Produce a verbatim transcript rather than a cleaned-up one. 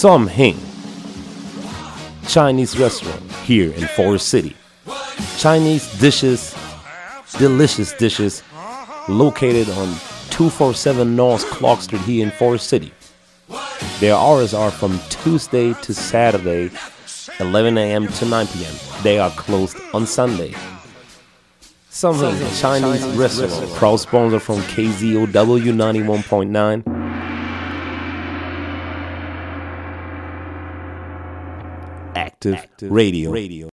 Som Hing Chinese restaurant here in Forest City. Chinese dishes, delicious dishes, located on two forty-seven North Clark Street here in Forest City. Their hours are from Tuesday to Saturday, eleven a.m. to nine p.m. They are closed on Sunday. Som Hing Chinese restaurant, proud sponsor from K Z O W ninety-one point nine. Active Radio.